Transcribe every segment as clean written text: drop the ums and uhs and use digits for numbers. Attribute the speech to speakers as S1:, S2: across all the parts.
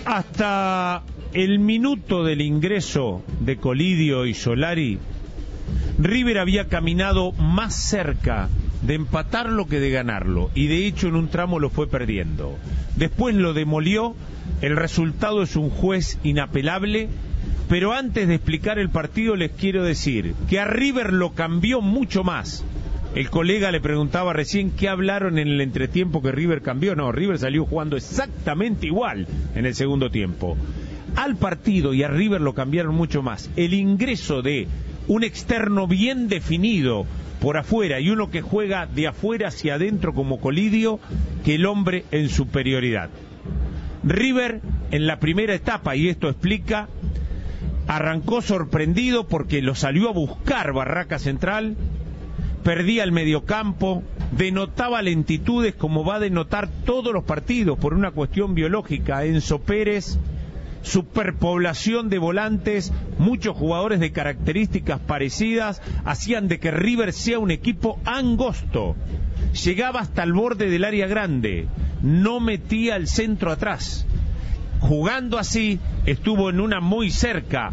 S1: Hasta el minuto del ingreso de Colidio y Solari, River había caminado más cerca de empatarlo que de ganarlo, y de hecho en un tramo lo fue perdiendo. Después lo demolió, el resultado es un juez inapelable, pero antes de explicar el partido les quiero decir que a River lo cambió mucho más. El colega le preguntaba recién qué hablaron en el entretiempo que River cambió. No, River salió jugando exactamente igual en el segundo tiempo. Al partido y a River lo cambiaron mucho más. El ingreso de un externo bien definido por afuera y uno que juega de afuera hacia adentro como Colidio, que el hombre en superioridad. River en la primera etapa, y esto explica, arrancó sorprendido porque lo salió a buscar Barraca Central, perdía el mediocampo, denotaba lentitudes como va a denotar todos los partidos por una cuestión biológica. Enzo Pérez, superpoblación de volantes, muchos jugadores de características parecidas, hacían de que River sea un equipo angosto. Llegaba hasta el borde del área grande, no metía el centro atrás. Jugando así, estuvo en una muy cerca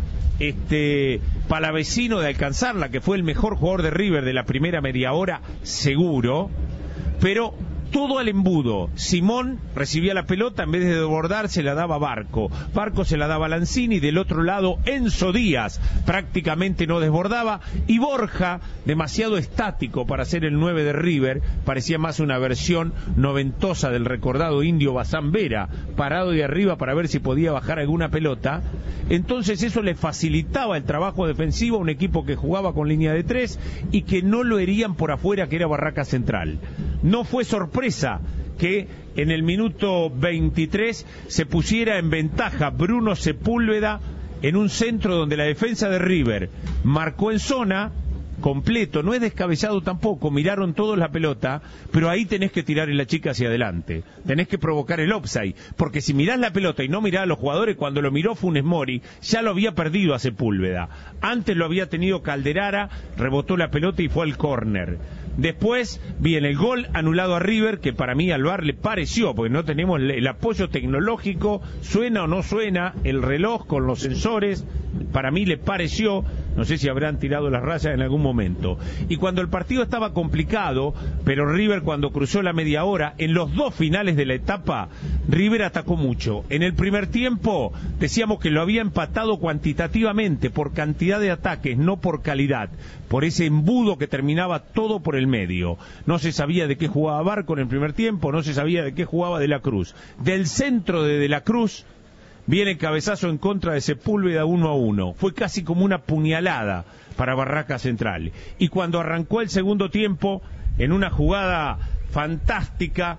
S1: Palavecino de alcanzarla, que fue el mejor jugador de River de la primera media hora, seguro, pero todo al embudo. Simón recibía la pelota, en vez de desbordar se la daba a Barco se la daba a Lanzini, del otro lado Enzo Díaz prácticamente no desbordaba, y Borja, demasiado estático para ser el 9 de River, parecía más una versión noventosa del recordado Indio Bazán Vera, parado de arriba para ver si podía bajar alguna pelota. Entonces eso le facilitaba el trabajo defensivo a un equipo que jugaba con línea de 3 y que no lo herían por afuera, que era Barraca Central. No fue sorpresa que en el minuto 23 se pusiera en ventaja Bruno Sepúlveda en un centro donde la defensa de River marcó en zona completo, no es descabellado tampoco, miraron todos la pelota, pero ahí tenés que tirar la chica hacia adelante, tenés que provocar el offside, porque si mirás la pelota y no mirás a los jugadores, cuando lo miró Funes Mori, ya lo había perdido a Sepúlveda, antes lo había tenido Calderara, rebotó la pelota y fue al córner. Después viene el gol anulado a River, que para mí al VAR le pareció, porque no tenemos el apoyo tecnológico, suena o no suena el reloj con los sensores, para mí le pareció, no sé si habrán tirado las rayas en algún momento. Y cuando el partido estaba complicado, pero River cuando cruzó la media hora, en los dos finales de la etapa, River atacó mucho. En el primer tiempo decíamos que lo había empatado cuantitativamente, por cantidad de ataques, no por calidad, por ese embudo que terminaba todo por el medio. No se sabía de qué jugaba Barco en el primer tiempo, no se sabía de qué jugaba De la Cruz. Del centro de la Cruz viene cabezazo en contra de Sepúlveda 1-1. Fue casi como una puñalada para Barraca Central. Y cuando arrancó el segundo tiempo, en una jugada fantástica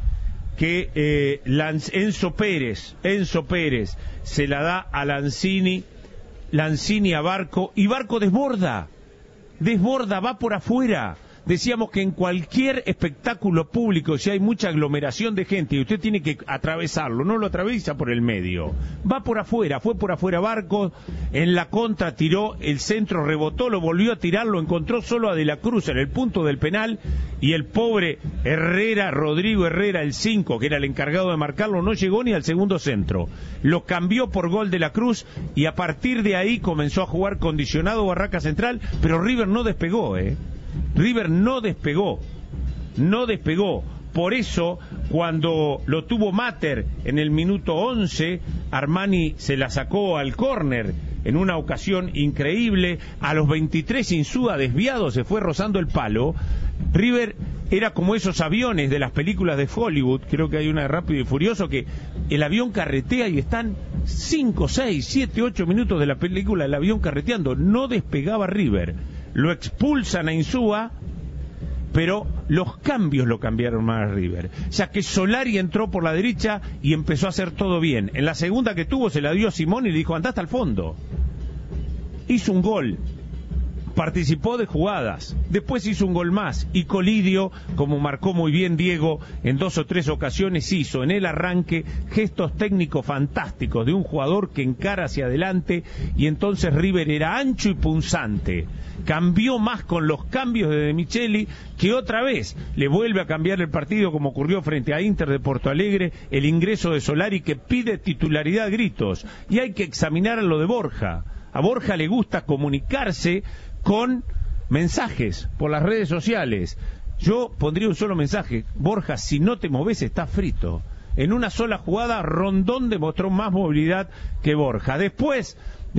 S1: que Enzo Pérez se la da a Lanzini a Barco, y Barco desborda, va por afuera. Decíamos que en cualquier espectáculo público, si hay mucha aglomeración de gente y usted tiene que atravesarlo, no lo atraviesa por el medio, va por afuera, fue por afuera Barco, en la contra tiró, el centro rebotó, lo volvió a tirar, lo encontró solo a De la Cruz en el punto del penal, y el pobre Rodrigo Herrera, el 5, que era el encargado de marcarlo, no llegó ni al segundo centro. Lo cambió por gol De la Cruz, y a partir de ahí comenzó a jugar condicionado Barraca Central, pero River no despegó, River no despegó. Por eso, cuando lo tuvo Mater en el minuto 11, Armani se la sacó al córner en una ocasión increíble. A los 23 Insúa desviado se fue rozando el palo. River era como esos aviones de las películas de Hollywood, creo que hay una de Rápido y Furioso, que el avión carretea y están 5, 6, 7, 8 minutos de la película el avión carreteando. No despegaba River. Lo expulsan a Insúa, pero los cambios lo cambiaron más a River, ya que Solari entró por la derecha y empezó a hacer todo bien. En la segunda que tuvo se la dio a Simón y le dijo: andá hasta el fondo. Hizo un gol participó de jugadas, después hizo un gol más, y Colidio, como marcó muy bien Diego, en 2 o 3 ocasiones hizo en el arranque gestos técnicos fantásticos de un jugador que encara hacia adelante, y entonces River era ancho y punzante. Cambió más con los cambios de Micheli, que otra vez le vuelve a cambiar el partido, como ocurrió frente a Inter de Porto Alegre, el ingreso de Solari, que pide titularidad a gritos. Y hay que examinar lo de Borja. A Borja le gusta comunicarse con mensajes por las redes sociales. Yo pondría un solo mensaje: Borja, si no te moves estás frito. En una sola jugada Rondón demostró más movilidad que Borja. Después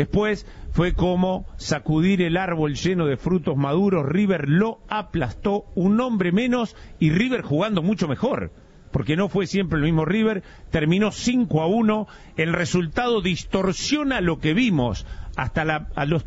S1: fue como sacudir el árbol lleno de frutos maduros. River lo aplastó, un hombre menos, y River jugando mucho mejor, porque no fue siempre el mismo River. Terminó 5-1, el resultado distorsiona lo que vimos. Hasta los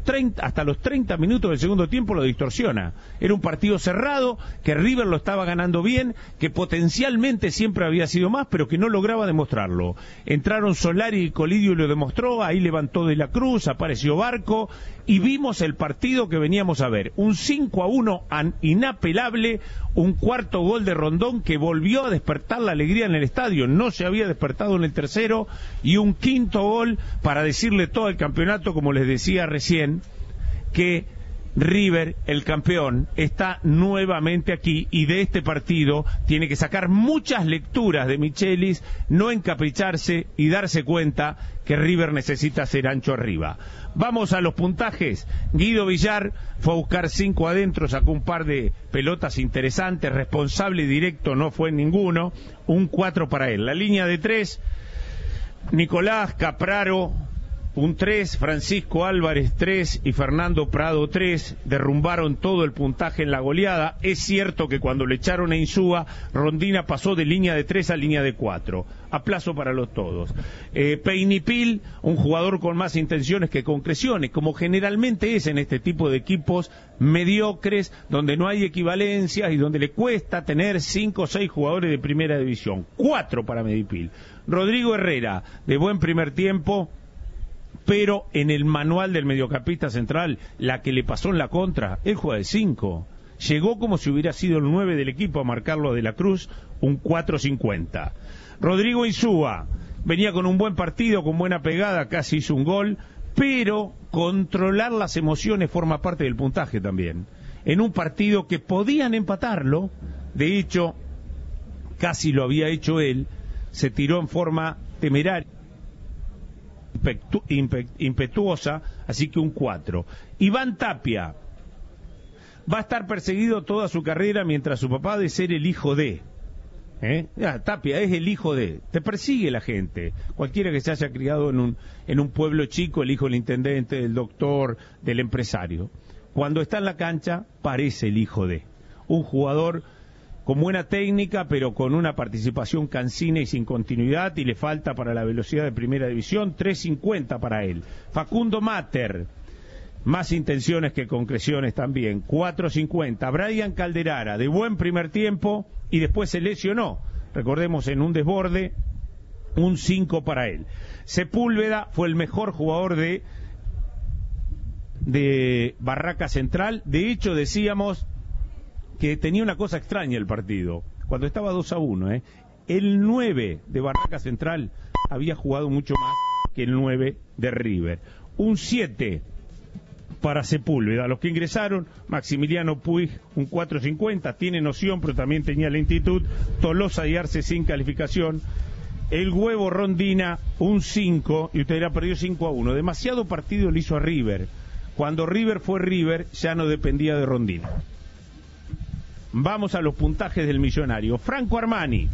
S1: 30 minutos del segundo tiempo lo distorsiona. Era un partido cerrado, que River lo estaba ganando bien, que potencialmente siempre había sido más, pero que no lograba demostrarlo. Entraron Solari y Colidio y lo demostró, ahí levantó De la Cruz, apareció Barco, y vimos el partido que veníamos a ver. Un 5-1 inapelable, un cuarto gol de Rondón que volvió a despertar la alegría en el estadio, no se había despertado en el tercero, y un quinto gol para decirle todo el campeonato, como les decía recién, que River, el campeón, está nuevamente aquí, y de este partido tiene que sacar muchas lecturas de Michelis, no encapricharse y darse cuenta que River necesita ser ancho arriba. Vamos a los puntajes. Guido Villar fue a buscar 5 adentro, sacó un par de pelotas interesantes, responsable y directo no fue ninguno, un 4 para él. La línea de 3, Nicolás Capraro, un 3, Francisco Álvarez 3 y Fernando Prado 3, derrumbaron todo el puntaje en la goleada. Es cierto que cuando le echaron a Insúa, Rondina pasó de línea de 3 a línea de 4. Aplazo para los todos. Peinipil, un jugador con más intenciones que concreciones, como generalmente es en este tipo de equipos mediocres, donde no hay equivalencias y donde le cuesta tener 5 o 6 jugadores de primera división. 4 para Medipil. Rodrigo Herrera, de buen primer tiempo, pero en el manual del mediocampista central, la que le pasó en la contra, él juega de 5. Llegó como si hubiera sido el 9 del equipo a marcarlo a De la Cruz, un 4.50. Rodrigo Insúa venía con un buen partido, con buena pegada, casi hizo un gol, pero controlar las emociones forma parte del puntaje también. En un partido que podían empatarlo, de hecho, casi lo había hecho él, se tiró en forma temeraria, impetuosa, así que un 4. Iván Tapia va a estar perseguido toda su carrera mientras su papá de ser el hijo de. Tapia es el hijo de. Te persigue la gente. Cualquiera que se haya criado en un pueblo chico, el hijo del intendente, del doctor, del empresario. Cuando está en la cancha, parece el hijo de. Un jugador con buena técnica, pero con una participación cansina y sin continuidad, y le falta para la velocidad de primera división. 3.50 para él. Facundo Mater, más intenciones que concreciones también, 4.50. Brian Calderara, de buen primer tiempo, y después se lesionó, recordemos, en un desborde, un 5 para él. Sepúlveda fue el mejor jugador de Barraca Central. De hecho, decíamos que tenía una cosa extraña el partido, cuando estaba 2-1, el 9 de Barraca Central había jugado mucho más que el 9 de River. Un 7 para Sepúlveda. Los que ingresaron: Maximiliano Puig, un 4.50, tiene noción pero también tenía lentitud. Tolosa y Arce sin calificación. El Huevo Rondina, un 5, y usted dirá, perdió 5-1. Demasiado partido le hizo a River. Cuando River fue River, ya no dependía de Rondina. Vamos a los puntajes del millonario. Franco Armani,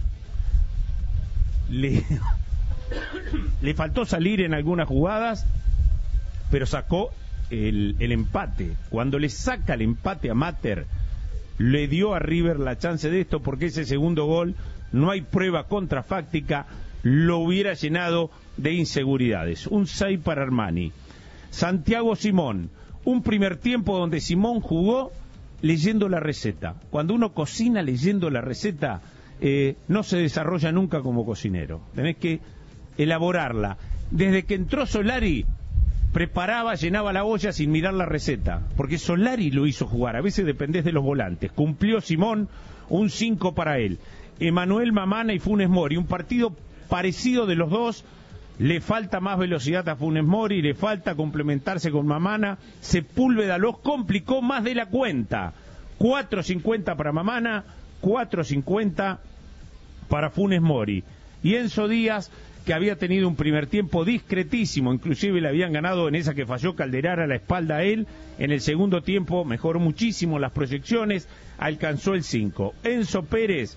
S1: le faltó salir en algunas jugadas, pero sacó el empate. Cuando le saca el empate a Mater, le dio a River la chance de esto, porque ese segundo gol, no hay prueba contrafáctica, lo hubiera llenado de inseguridades. Un 6 para Armani. Santiago Simón, un primer tiempo donde Simón jugó leyendo la receta. Cuando uno cocina leyendo la receta, no se desarrolla nunca como cocinero. Tenés que elaborarla. Desde que entró Solari, preparaba, llenaba la olla sin mirar la receta, porque Solari lo hizo jugar, a veces dependés de los volantes. Cumplió Simón, un 5 para él. Emanuel Mamana y Funes Mori, un partido parecido de los dos. Le falta más velocidad a Funes Mori, le falta complementarse con Mamana. Sepúlveda los complicó más de la cuenta. 4.50 para Mamana, 4.50 para Funes Mori. Y Enzo Díaz, que había tenido un primer tiempo discretísimo, inclusive le habían ganado en esa que falló Calderar a la espalda a él. En el segundo tiempo mejoró muchísimo las proyecciones, alcanzó el 5. Enzo Pérez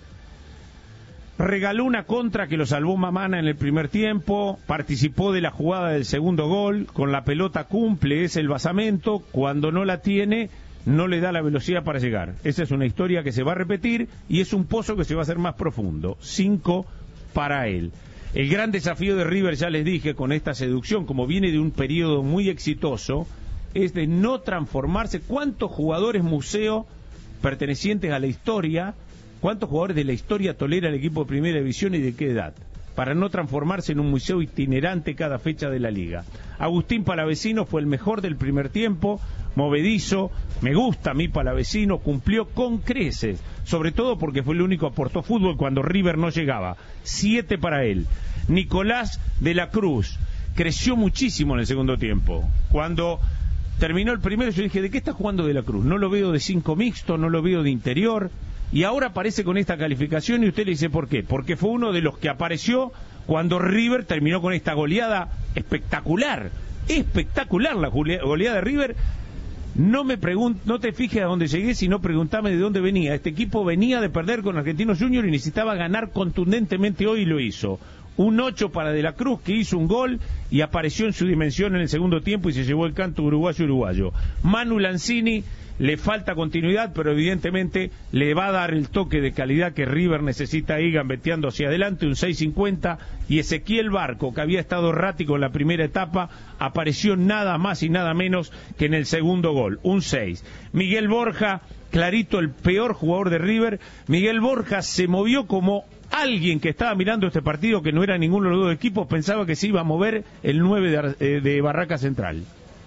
S1: regaló una contra que lo salvó Mamana en el primer tiempo, participó de la jugada del segundo gol, con la pelota cumple, es el basamento, cuando no la tiene, no le da la velocidad para llegar. Esa es una historia que se va a repetir y es un pozo que se va a hacer más profundo. 5 para él. El gran desafío de River, ya les dije, con esta seducción, como viene de un periodo muy exitoso, es de no transformarse. ¿Cuántos jugadores museo pertenecientes a la historia, cuántos jugadores de la historia tolera el equipo de primera división y de qué edad? Para no transformarse en un museo itinerante cada fecha de la liga. Agustín Palavecino fue el mejor del primer tiempo, movedizo, me gusta a mí Palavecino, cumplió con creces, sobre todo porque fue el único que aportó fútbol cuando River no llegaba. 7 para él. Nicolás de la Cruz creció muchísimo en el segundo tiempo. Cuando terminó el primero yo dije, ¿de qué está jugando de la Cruz? No lo veo de 5 mixto, no lo veo de interior. Y ahora aparece con esta calificación y usted le dice ¿por qué? Porque fue uno de los que apareció cuando River terminó con esta goleada espectacular. Espectacular la goleada de River. No te fijes a dónde llegué, sino preguntame de dónde venía. Este equipo venía de perder con Argentinos Juniors y necesitaba ganar contundentemente hoy y lo hizo. Un 8 para De la Cruz, que hizo un gol y apareció en su dimensión en el segundo tiempo y se llevó el canto uruguayo. Manu Lanzini, le falta continuidad, pero evidentemente le va a dar el toque de calidad que River necesita ahí gambeteando hacia adelante, un 6.50. Y Ezequiel Barco, que había estado errático en la primera etapa, apareció nada más y nada menos que en el segundo gol, un 6. Miguel Borja, clarito el peor jugador de River. Miguel Borja se movió como alguien que estaba mirando este partido, que no era ninguno de los dos equipos, pensaba que se iba a mover el 9 de Barraca Central.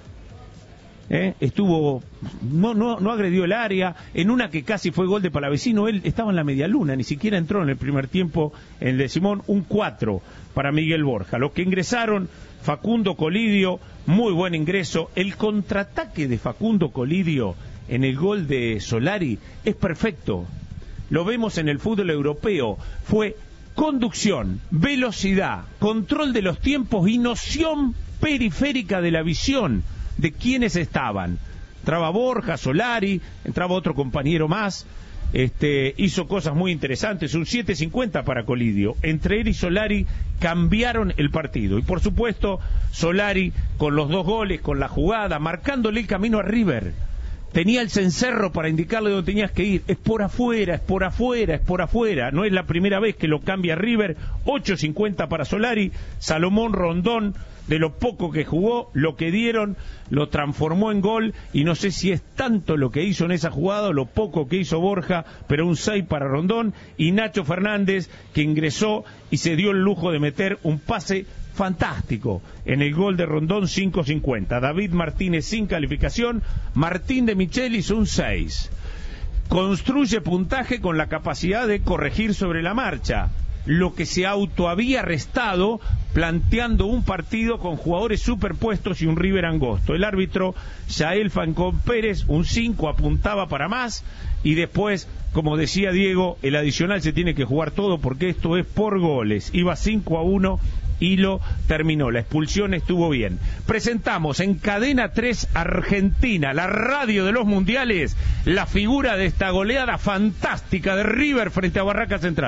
S1: Estuvo, no agredió el área, en una que casi fue gol de Palavecino, él estaba en la media luna, ni siquiera entró en el primer tiempo en el de Simón. Un 4 para Miguel Borja. Los que ingresaron, Facundo Colidio, muy buen ingreso. El contraataque de Facundo Colidio en el gol de Solari es perfecto. Lo vemos en el fútbol europeo. Fue conducción, velocidad, control de los tiempos y noción periférica de la visión de quienes estaban. Entraba Borja, Solari, entraba otro compañero más, hizo cosas muy interesantes, un 7.50 para Colidio. Entre él y Solari cambiaron el partido. Y por supuesto, Solari con los 2 goles, con la jugada, marcándole el camino a River. Tenía el cencerro para indicarle dónde tenías que ir. Es por afuera, es por afuera, es por afuera. No es la primera vez que lo cambia River. 8.50 para Solari. Salomón Rondón, de lo poco que jugó, lo que dieron, lo transformó en gol. Y no sé si es tanto lo que hizo en esa jugada o lo poco que hizo Borja, pero un 6 para Rondón. Y Nacho Fernández, que ingresó y se dio el lujo de meter un pase fantástico en el gol de Rondón, 5.50. David Martínez sin calificación. Martín de Michelis, un 6. Construye puntaje con la capacidad de corregir sobre la marcha lo que se auto había restado planteando un partido con jugadores superpuestos y un River angosto. El árbitro Yael Fancón Pérez, un 5, apuntaba para más, y después, como decía Diego, el adicional se tiene que jugar todo porque esto es por goles. Iba 5-1 y lo terminó. La expulsión estuvo bien. Presentamos en Cadena 3 Argentina, la radio de los mundiales, la figura de esta goleada fantástica de River frente a Barraca Central.